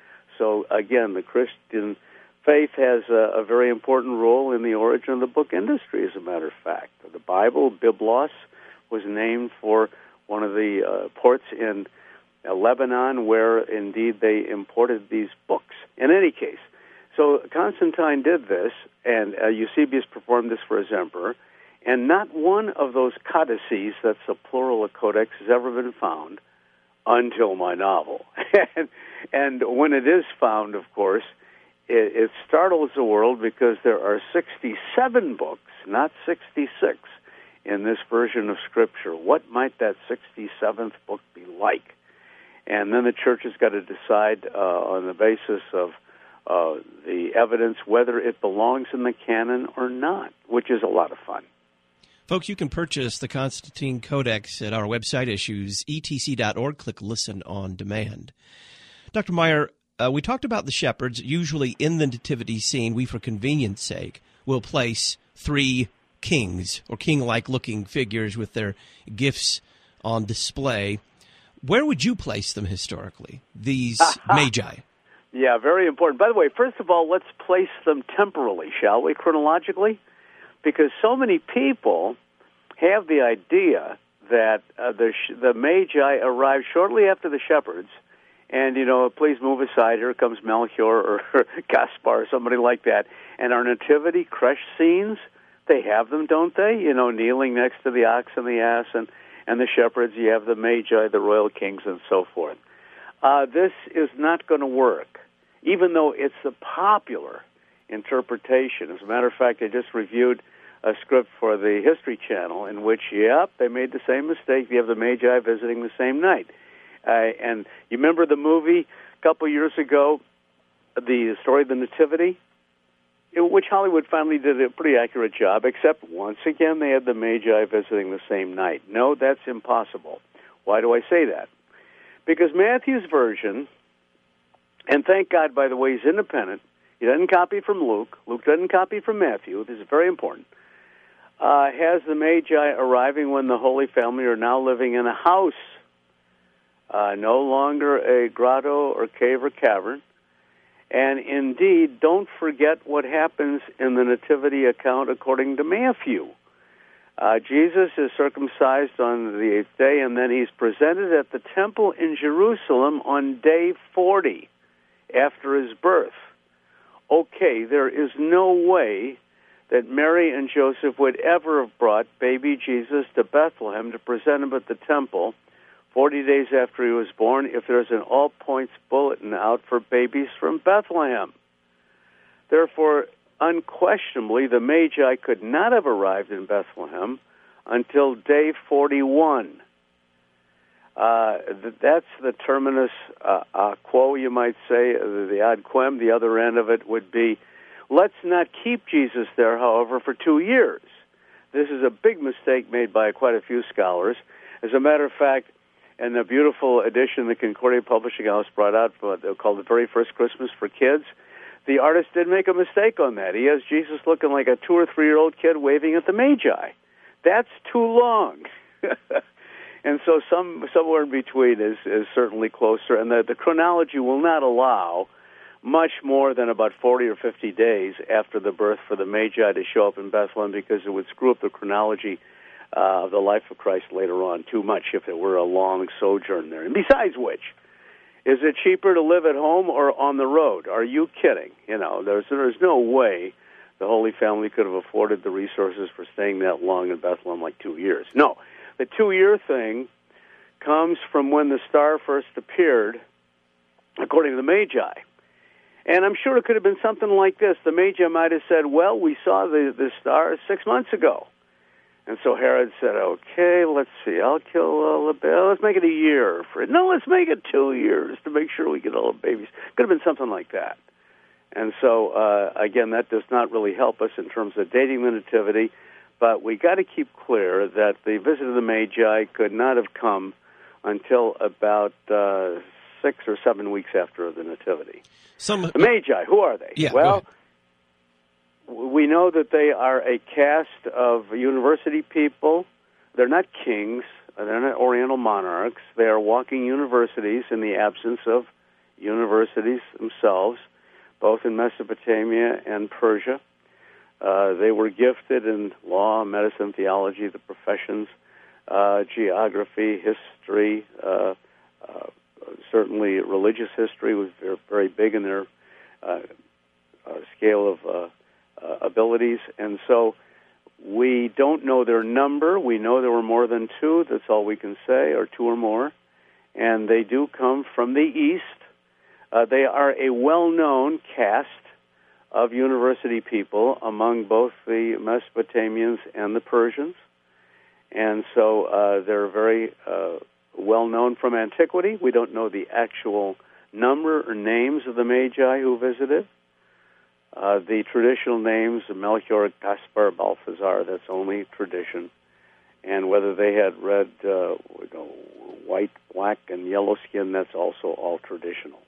So, again, the Christian faith has a, a very important role in the origin of the book industry, as a matter of fact. The Bible, Biblos, was named for one of the uh, ports in uh, Lebanon where, indeed, they imported these books. In any case, so Constantine did this, and uh, Eusebius performed this for his emperor, and not one of those codices, that's the plural of codex, has ever been found until my novel. and, and when it is found, of course, it, it startles the world because there are sixty-seven books, not sixty-six, in this version of Scripture. What might that sixty-seventh book be like? And then the church has got to decide uh, on the basis of uh, the evidence whether it belongs in the canon or not, which is a lot of fun. Folks, you can purchase the Constantine Codex at our website issues, E T C dot org. Click Listen on Demand. Doctor Meyer, uh, we talked about the shepherds. Usually in the nativity scene, we, for convenience sake, will place three kings or king-like looking figures with their gifts on display. Where would you place them historically, these magi? Yeah, very important. By the way, first of all, let's place them temporally, shall we, chronologically? Because so many people have the idea that uh, the sh- the magi arrived shortly after the shepherds, and, you know, please move aside, here comes Melchior or Gaspar or somebody like that, and our nativity creche scenes, they have them, don't they? You know, kneeling next to the ox and the ass, and, and the shepherds, you have the magi, the royal kings, and so forth. Uh, this is not going to work, even though it's the popular interpretation. As a matter of fact, I just reviewed a script for the History Channel in which, yep, they made the same mistake. You have the Magi visiting the same night. Uh, and you remember the movie a couple years ago, the story of the Nativity, in which Hollywood finally did a pretty accurate job, except once again they had the Magi visiting the same night. No, that's impossible. Why do I say that? Because Matthew's version, and thank God, by the way, he's independent. He doesn't copy from Luke. Luke doesn't copy from Matthew. This is very important. Uh, has the Magi arriving when the Holy Family are now living in a house. uh, no longer a grotto or cave or cavern. And indeed, don't forget what happens in the nativity account according to Matthew. Uh, Jesus is circumcised on the eighth day, and then he's presented at the temple in Jerusalem on day forty after his birth. Okay, there is no way that Mary and Joseph would ever have brought baby Jesus to Bethlehem to present him at the temple forty days after he was born if there's an all-points bulletin out for babies from Bethlehem. Therefore, unquestionably, the Magi could not have arrived in Bethlehem until day forty-one. Uh, that's the terminus uh, uh, quo, you might say, the ad quem. The other end of it would be, let's not keep Jesus there, however, for two years. This is a big mistake made by quite a few scholars. As a matter of fact, in the beautiful edition the Concordia Publishing House brought out called The Very First Christmas for Kids, the artist did make a mistake on that. He has Jesus looking like a two- or three-year-old kid waving at the Magi. That's too long. And so some somewhere in between is, is certainly closer, and the, the chronology will not allow much more than about forty or fifty days after the birth for the Magi to show up in Bethlehem, because it would screw up the chronology uh, of the life of Christ later on too much if it were a long sojourn there. And besides which, is it cheaper to live at home or on the road? Are you kidding? You know, there's there's no way the Holy Family could have afforded the resources for staying that long in Bethlehem, like two years. No, the two-year thing comes from when the star first appeared, according to the Magi. And I'm sure it could have been something like this. The Magi might have said, well, we saw the, the star six months ago. And so Herod said, okay, let's see, I'll kill all the babies. Let's make it a year. For it. No, let's make it two years to make sure we get all the babies. Could have been something like that. And so, uh, again, that does not really help us in terms of dating the Nativity, but we got to keep clear that the visit of the Magi could not have come until about uh, six or seven weeks after the Nativity. Some, the Magi, who are they? Yeah, well, we know that they are a caste of university people. They're not kings. They're not Oriental monarchs. They are walking universities in the absence of universities themselves, both in Mesopotamia and Persia. Uh, they were gifted in law, medicine, theology, the professions, uh, geography, history, uh, uh, certainly religious history was very, very big in their uh, uh, scale of uh, uh, abilities. And so we don't know their number. We know there were more than two. That's all we can say, or two or more. And they do come from the East. Uh, they are a well-known caste of university people among both the Mesopotamians and the Persians. And so uh, they're very uh, well-known from antiquity. We don't know the actual number or names of the Magi who visited. Uh, the traditional names, Melchior, Gaspar, Balthazar, that's only tradition. And whether they had red, uh, you know, white, black, and yellow skin, that's also all traditional.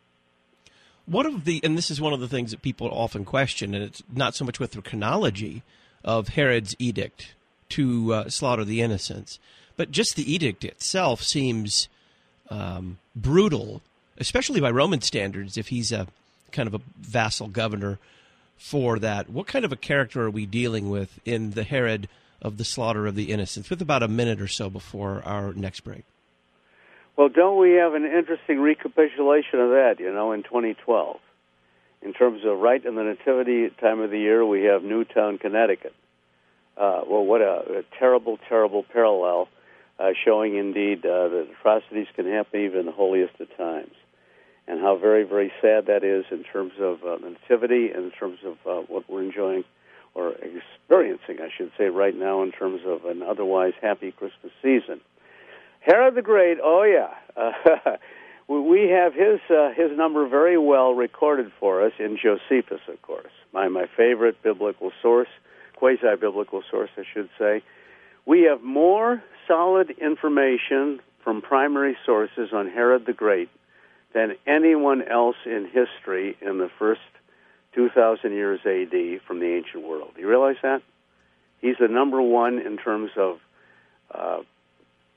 What of the, and this is one of the things that people often question, and it's not so much with the chronology of Herod's edict to uh, slaughter the innocents, but just the edict itself seems um, brutal, especially by Roman standards, if he's a kind of a vassal governor for that. What kind of a character are we dealing with in the Herod of the slaughter of the innocents, with about a minute or so before our next break? Well, don't we have an interesting recapitulation of that, you know, in twenty twelve? In terms of right in the nativity time of the year, we have Newtown, Connecticut. Uh, well, what a, a terrible, terrible parallel, uh, showing indeed uh, that atrocities can happen even in the holiest of times. And how very, very sad that is in terms of uh, nativity and in terms of uh, what we're enjoying or experiencing, I should say, right now in terms of an otherwise happy Christmas season. Herod the Great, oh yeah, uh, we have his uh, his number very well recorded for us in Josephus, of course, my my favorite biblical source, quasi-biblical source, I should say. We have more solid information from primary sources on Herod the Great than anyone else in history in the first two thousand years A D from the ancient world. Do you realize that? He's the number one in terms of uh, we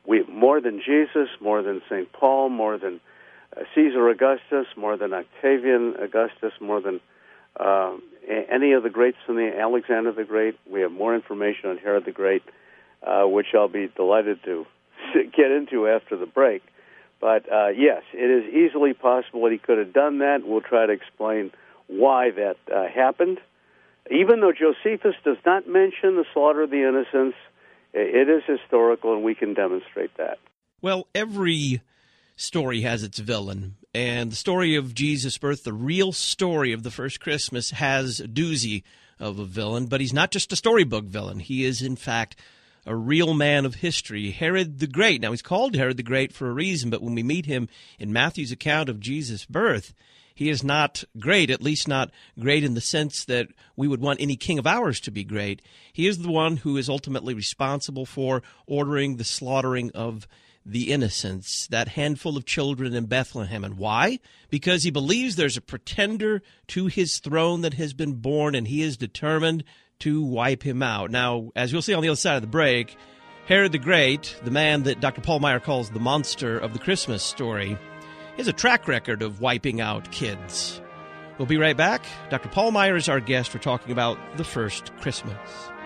more than Jesus, more than Saint Paul, more than uh, Caesar Augustus, more than Octavian Augustus, more than uh, any of the greats from the Alexander the Great. We have more information on Herod the Great, uh, which I'll be delighted to get into after the break. But uh, yes, it is easily possible that he could have done that. We'll try to explain why that uh, happened. Even though Josephus does not mention the slaughter of the innocents, it is historical, and we can demonstrate that. Well, every story has its villain, and the story of Jesus' birth, the real story of the first Christmas, has a doozy of a villain, but he's not just a storybook villain. He is, in fact, a real man of history, Herod the Great. Now, he's called Herod the Great for a reason, but when we meet him in Matthew's account of Jesus' birth, he is not great, at least not great in the sense that we would want any king of ours to be great. He is the one who is ultimately responsible for ordering the slaughtering of the innocents, that handful of children in Bethlehem. And why? Because he believes there's a pretender to his throne that has been born, and he is determined to wipe him out. Now, as you'll see on the other side of the break, Herod the Great, the man that Doctor Paul Meier calls the monster of the Christmas story, has a track record of wiping out kids. We'll be right back. Doctor Paul Meier is our guest. We're talking about the first Christmas.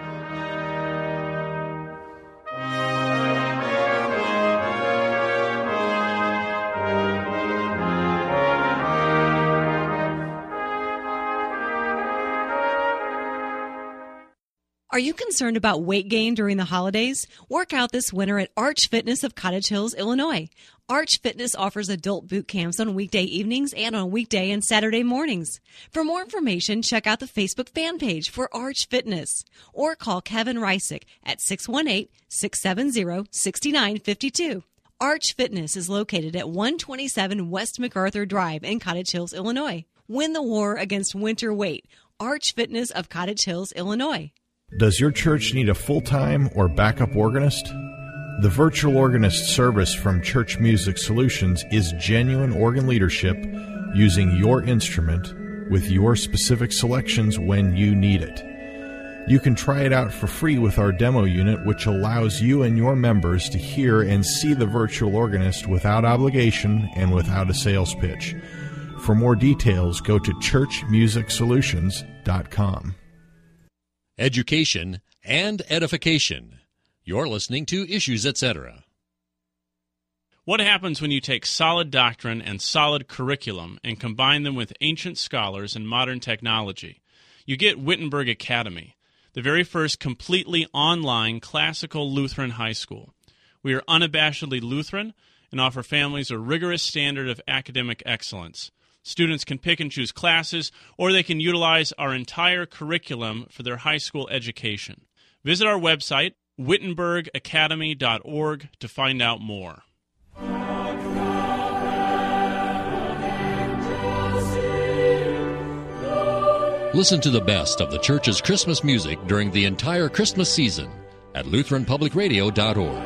Are you concerned about weight gain during the holidays? Work out this winter at Arch Fitness of Cottage Hills, Illinois. Arch Fitness offers adult boot camps on weekday evenings and on weekday and Saturday mornings. For more information, check out the Facebook fan page for Arch Fitness or call Kevin Reisick at six one eight, six seven zero, six nine five two. Arch Fitness is located at one twenty-seven West MacArthur Drive in Cottage Hills, Illinois. Win the war against winter weight. Arch Fitness of Cottage Hills, Illinois. Does your church need a full-time or backup organist? The virtual organist service from Church Music Solutions is genuine organ leadership using your instrument with your specific selections when you need it. You can try it out for free with our demo unit, which allows you and your members to hear and see the virtual organist without obligation and without a sales pitch. For more details, go to church music solutions dot com. Education and edification. You're listening to Issues, et cetera. What happens when you take solid doctrine and solid curriculum and combine them with ancient scholars and modern technology? You get Wittenberg Academy, the very first completely online classical Lutheran high school. We are unabashedly Lutheran and offer families a rigorous standard of academic excellence. Students can pick and choose classes, or they can utilize our entire curriculum for their high school education. Visit our website, wittenberg academy dot org, to find out more. Listen to the best of the church's Christmas music during the entire Christmas season at lutheran public radio dot org.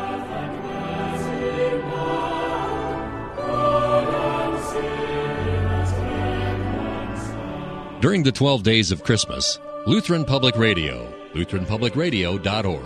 During the twelve days of Christmas, Lutheran Public Radio, lutheran public radio dot org.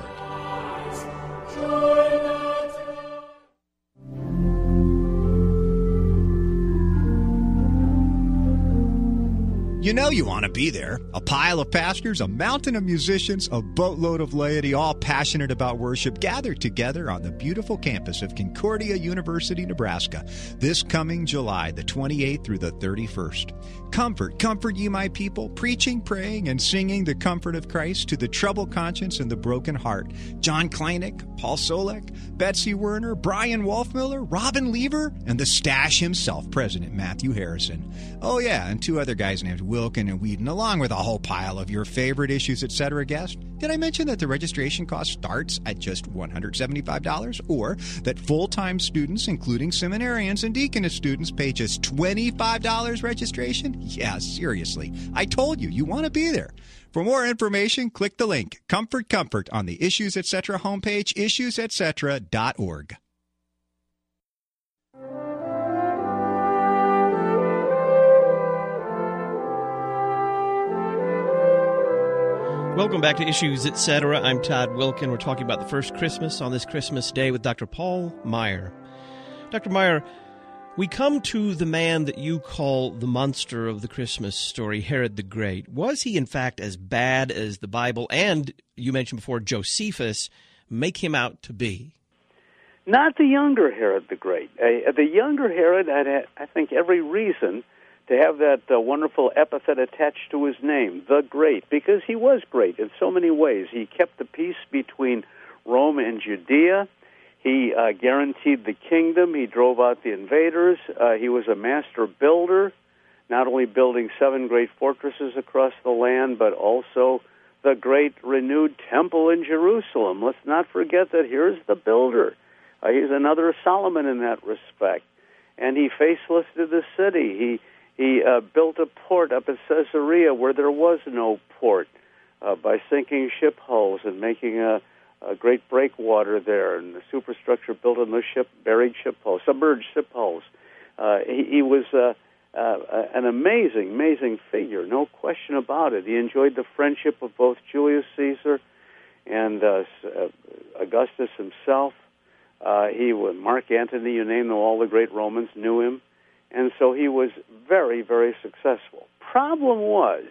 You know you want to be there. A pile of pastors, a mountain of musicians, a boatload of laity, all passionate about worship, gathered together on the beautiful campus of Concordia University, Nebraska, this coming July the twenty-eighth through the thirty-first. Comfort, comfort ye my people, preaching, praying, and singing the comfort of Christ to the troubled conscience and the broken heart. John Kleinig, Paul Solek, Betsy Werner, Brian Wolfmiller, Robin Lever, and the Stash himself, President Matthew Harrison. Oh yeah, and two other guys named Wilkin and Whedon, along with a whole pile of your favorite Issues, et cetera guests. Did I mention that the registration cost starts at just one hundred seventy-five dollars, or that full-time students, including seminarians and deaconess students, pay just twenty-five dollars registration? Yeah, seriously. I told you, you want to be there. For more information, click the link, Comfort Comfort, on the Issues, et cetera homepage, issues et cetera dot org. Welcome back to Issues, et cetera. I'm Todd Wilkin. We're talking about the first Christmas on this Christmas day with Doctor Paul Meier. Doctor Meier, we come to the man that you call the monster of the Christmas story, Herod the Great. Was he, in fact, as bad as the Bible and, you mentioned before, Josephus, make him out to be? Not the younger Herod the Great. Uh, the younger Herod had, I think, every reason to have that uh, wonderful epithet attached to his name, the Great, because he was great in so many ways. He kept the peace between Rome and Judea. He uh, guaranteed the kingdom. He drove out the invaders. Uh, he was a master builder, not only building seven great fortresses across the land, but also the great renewed temple in Jerusalem. Let's not forget that here's the builder. Uh, he's another Solomon in that respect. And he facelisted the city. He He uh, built a port up at Caesarea where there was no port uh, by sinking ship hulls and making a, a great breakwater there, and the superstructure built on those ship, buried ship hulls, submerged ship hulls. Uh, he, he was uh, uh, an amazing, amazing figure, no question about it. He enjoyed the friendship of both Julius Caesar and uh, Augustus himself. Uh, he was Mark Antony, you name them, all the great Romans knew him. And so he was very, very successful. Problem was,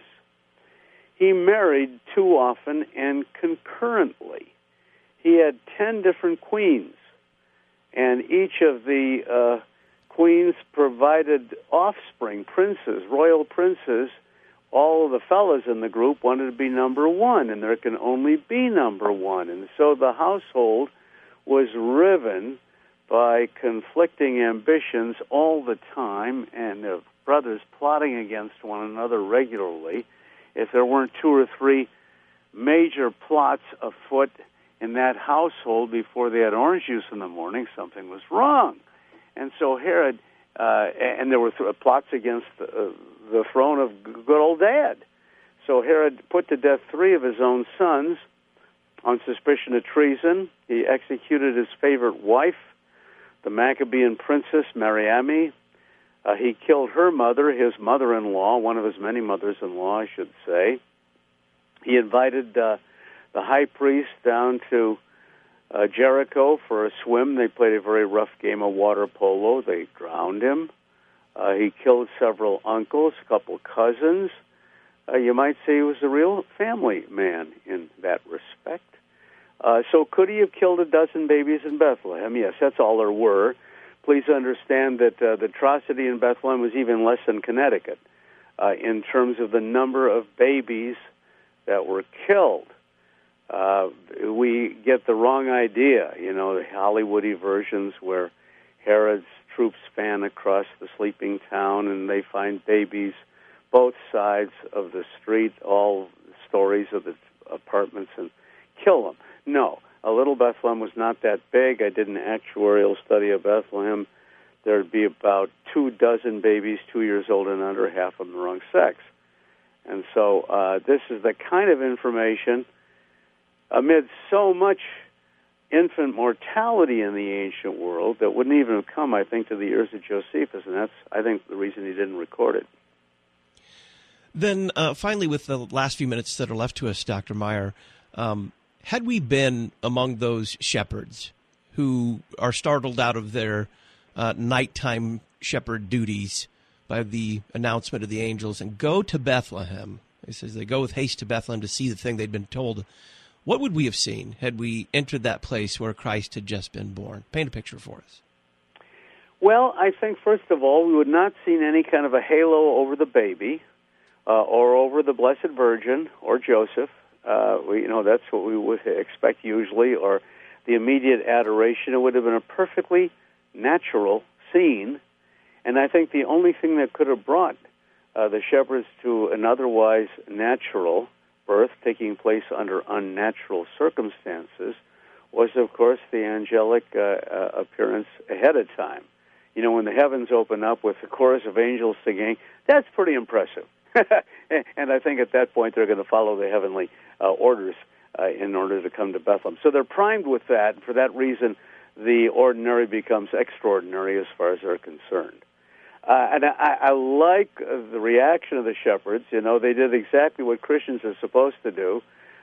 he married too often and concurrently. He had ten different queens, and each of the uh, queens provided offspring, princes, royal princes. All of the fellas in the group wanted to be number one, and there can only be number one. And so the household was riven by conflicting ambitions all the time, and the brothers plotting against one another regularly. If there weren't two or three major plots afoot in that household before they had orange juice in the morning, something was wrong. And so Herod, uh, and there were th- plots against uh, the throne of good old Dad. So Herod put to death three of his own sons on suspicion of treason. He executed his favorite wife, the Maccabean princess Mariamne. Uh, he killed her mother, his mother-in-law, one of his many mothers-in-law, I should say. He invited uh, the high priest down to uh, Jericho for a swim. They played a very rough game of water polo. They drowned him. Uh, he killed several uncles, a couple cousins. Uh, you might say he was a real family man in that respect. Uh, so could he have killed a dozen babies in Bethlehem? Yes, that's all there were. Please understand that uh, the atrocity in Bethlehem was even less than Connecticut uh, in terms of the number of babies that were killed. Uh, we get the wrong idea, you know, the Hollywoody versions where Herod's troops fan across the sleeping town and they find babies both sides of the street, all stories of the apartments, and kill them. No, a little Bethlehem was not that big. I did an actuarial study of Bethlehem. There'd be about two dozen babies two years old and under, half of them the wrong sex. And so uh, this is the kind of information, amid so much infant mortality in the ancient world, that wouldn't even have come, I think, to the ears of Josephus, and that's, I think, the reason he didn't record it. Then, uh, finally, with the last few minutes that are left to us, Doctor Meier, um, had we been among those shepherds who are startled out of their uh, nighttime shepherd duties by the announcement of the angels and go to Bethlehem, he says they go with haste to Bethlehem to see the thing they'd been told, what would we have seen had we entered that place where Christ had just been born? Paint a picture for us. Well, I think, first of all, we would not have seen any kind of a halo over the baby uh, or over the Blessed Virgin or Joseph. Uh, we, you know, that's what we would expect usually, or the immediate adoration. It would have been a perfectly natural scene, and I think the only thing that could have brought uh, the shepherds to an otherwise natural birth, taking place under unnatural circumstances, was, of course, the angelic uh, uh, appearance ahead of time. You know, when the heavens open up with the chorus of angels singing, that's pretty impressive. And I think at that point they're going to follow the heavenly uh, orders uh, in order to come to Bethlehem. So they're primed with that, and for that reason, the ordinary becomes extraordinary as far as they're concerned. Uh, and I, I like the reaction of the shepherds. You know, they did exactly what Christians are supposed to do.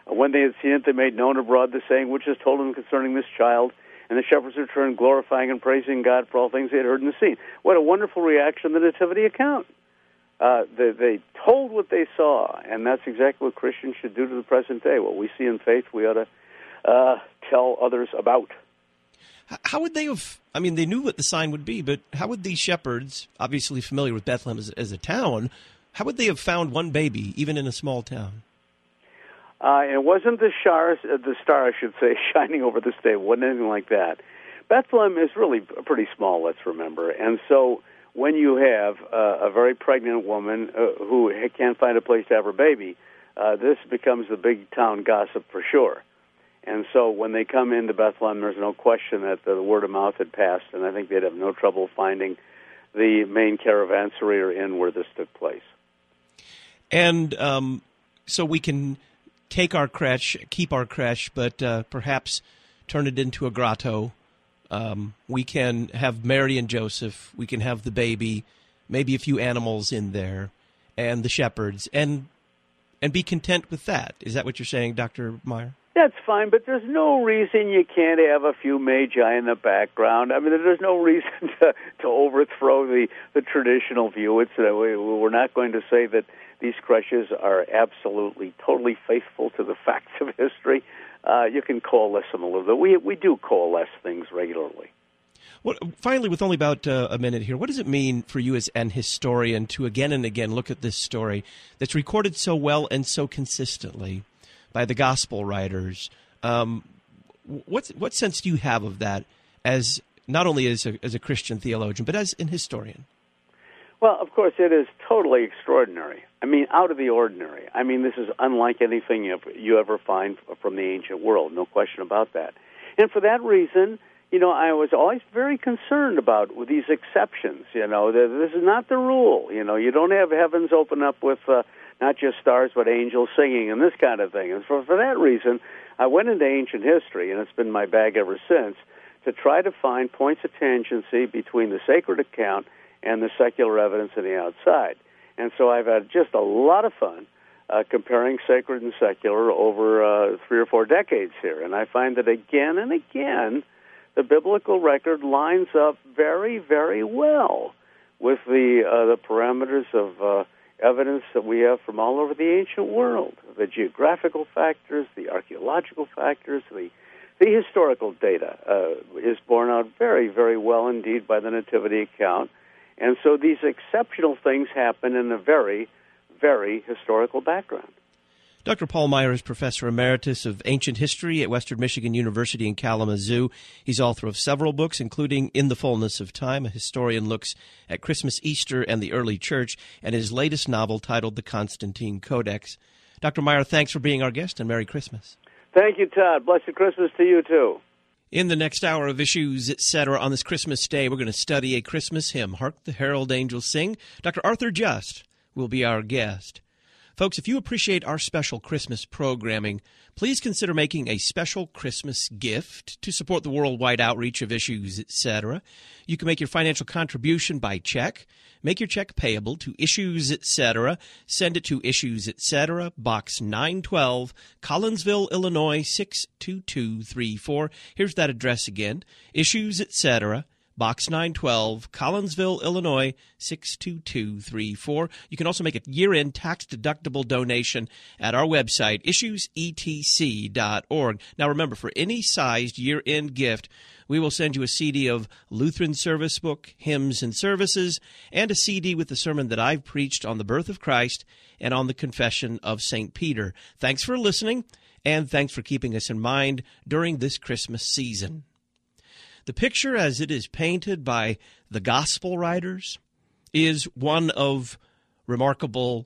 When they had seen it, they made known abroad the saying which is told them concerning this child. And the shepherds returned, glorifying and praising God for all things they had heard and seen. What a wonderful reaction to the nativity account. Uh, they, they told what they saw, and that's exactly what Christians should do to the present day. What we see in faith, we ought to uh, tell others about. How would they have, I mean, they knew what the sign would be, but how would these shepherds, obviously familiar with Bethlehem as, as a town, how would they have found one baby, even in a small town? Uh, it wasn't the star, the star, I should say, shining over the stable. It wasn't anything like that. Bethlehem is really pretty small, let's remember. And so when you have uh, a very pregnant woman uh, who can't find a place to have her baby, uh, this becomes the big town gossip for sure. And so when they come into Bethlehem, there's no question that the word of mouth had passed, and I think they'd have no trouble finding the main caravansary or inn where this took place. And um, so we can take our creche, keep our creche, but uh, perhaps turn it into a grotto. Um, we can have Mary and Joseph. We can have the baby, maybe a few animals in there, and the shepherds, and and be content with that. Is that what you're saying, Doctor Meyer? That's fine, but there's no reason you can't have a few magi in the background. I mean, there's no reason to, to overthrow the, the traditional view. It's uh, we, we're not going to say that these creches are absolutely, totally faithful to the facts of history. Uh, you can coalesce them a little bit. We we do coalesce things regularly. What, finally, with only about uh, a minute here, what does it mean for you as an historian to again and again look at this story that's recorded so well and so consistently by the gospel writers? Um, what what sense do you have of that as not only as a, as a Christian theologian, but as an historian? Well, of course, it is totally extraordinary. I mean, out of the ordinary. I mean, this is unlike anything you ever, you ever find from the ancient world, no question about that. And for that reason, you know, I was always very concerned about with these exceptions. You know, this is not the rule. You know, you don't have heavens open up with uh, not just stars but angels singing and this kind of thing. And for, for that reason, I went into ancient history, and it's been my bag ever since, to try to find points of tangency between the sacred account and the secular evidence on the outside. And so I've had just a lot of fun uh, comparing sacred and secular over uh, three or four decades here. And I find that again and again, the biblical record lines up very, very well with the uh, the parameters of uh, evidence that we have from all over the ancient world. The geographical factors, the archaeological factors, the the historical data uh, is borne out very, very well indeed by the Nativity account. And so these exceptional things happen in a very, very historical background. Doctor Paul Meyer is Professor Emeritus of Ancient History at Western Michigan University in Kalamazoo. He's author of several books, including In the Fullness of Time, a historian looks at Christmas, Easter, and the early church, and his latest novel titled The Constantine Codex. Doctor Meyer, thanks for being our guest, and Merry Christmas. Thank you, Todd. Blessed Christmas to you, too. In the next hour of Issues, et cetera, on this Christmas day, we're going to study a Christmas hymn, Hark the Herald Angels Sing. Doctor Arthur Just will be our guest. Folks, if you appreciate our special Christmas programming, please consider making a special Christmas gift to support the worldwide outreach of Issues, et cetera. You can make your financial contribution by check. Make your check payable to Issues, et cetera. Send it to Issues, et cetera, Box nine twelve, Collinsville, Illinois, six two two three four. Here's that address again. Issues, et cetera, Box nine twelve, Collinsville, Illinois, six two two three four. You can also make a year-end tax-deductible donation at our website, issues e t c dot org. Now remember, for any sized year-end gift, we will send you a C D of Lutheran Service Book, Hymns and Services, and a C D with the sermon that I've preached on the birth of Christ and on the Confession of Saint Peter. Thanks for listening, and thanks for keeping us in mind during this Christmas season. The picture as it is painted by the gospel writers is one of remarkable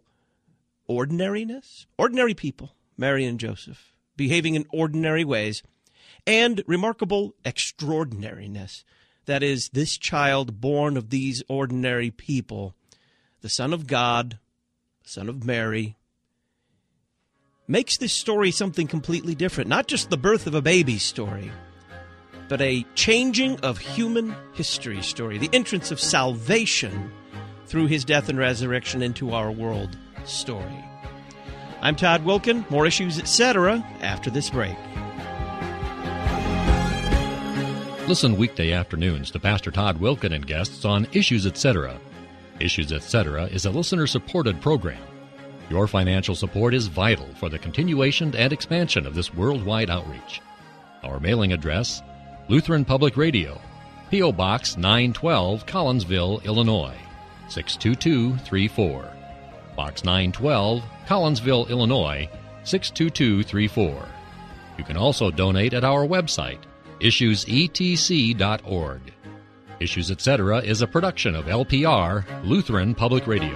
ordinariness. Ordinary people, Mary and Joseph, behaving in ordinary ways, and remarkable extraordinariness. That is, this child born of these ordinary people, the Son of God, Son of Mary, makes this story something completely different. Not just the birth of a baby story, but a changing of human history story, the entrance of salvation through his death and resurrection into our world story. I'm Todd Wilken. More Issues, et cetera after this break. Listen weekday afternoons to Pastor Todd Wilken and guests on Issues, et cetera. Issues, et cetera is a listener-supported program. Your financial support is vital for the continuation and expansion of this worldwide outreach. Our mailing address, Lutheran Public Radio, P O. Box nine twelve, Collinsville, Illinois, six two two three four. Box nine twelve, Collinsville, Illinois, six two two three four. You can also donate at our website, issues e t c dot org. Issues, et cetera is a production of L P R, Lutheran Public Radio.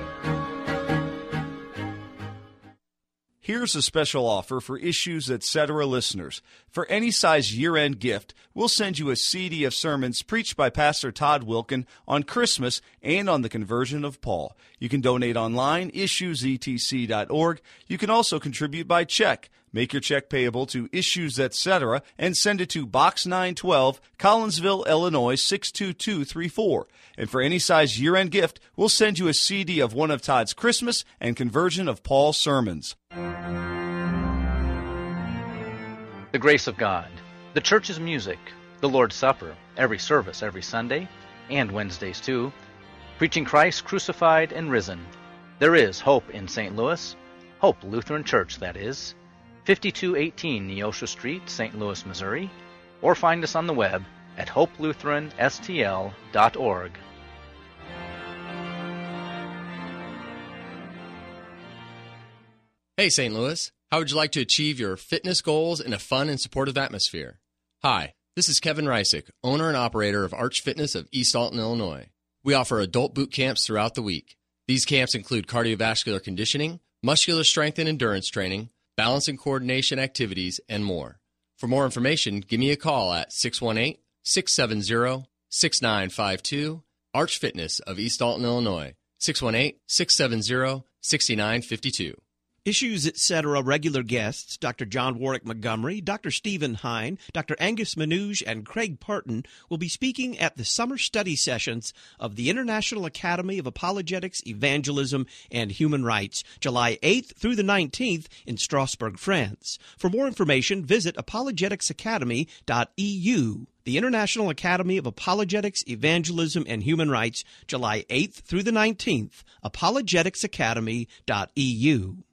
Here's a special offer for Issues, et cetera listeners. For any size year-end gift, we'll send you a C D of sermons preached by Pastor Todd Wilken on Christmas and on the conversion of Paul. You can donate online, issues e t c dot org. You can also contribute by check. Make your check payable to Issues, et cetera, and send it to Box nine twelve, Collinsville, Illinois, six two two three four. And for any size year-end gift, we'll send you a C D of one of Todd's Christmas and Conversion of Paul sermons. The grace of God, the church's music, the Lord's Supper, every service every Sunday, and Wednesdays too, preaching Christ crucified and risen. There is hope in Saint Louis, Hope Lutheran Church, that is, fifty-two eighteen Neosho Street, Saint Louis, Missouri, or find us on the web at hope lutheran s t l dot org. Hey, Saint Louis. How would you like to achieve your fitness goals in a fun and supportive atmosphere? Hi, this is Kevin Reisick, owner and operator of Arch Fitness of East Alton, Illinois. We offer adult boot camps throughout the week. These camps include cardiovascular conditioning, muscular strength and endurance training, balance and coordination activities, and more. For more information, give me a call at six one eight, six seven zero, six nine five two, Arch Fitness of East Alton, Illinois, six one eight, six seven zero, six nine five two. Issues, et cetera regular guests, Doctor John Warwick Montgomery, Doctor Stephen Hine, Doctor Angus Manouge, and Craig Parton will be speaking at the summer study sessions of the International Academy of Apologetics, Evangelism, and Human Rights, July eighth through the nineteenth in Strasbourg, France. For more information, visit apologetics academy dot e u. The International Academy of Apologetics, Evangelism, and Human Rights, July eighth through the nineteenth, apologetics academy dot e u.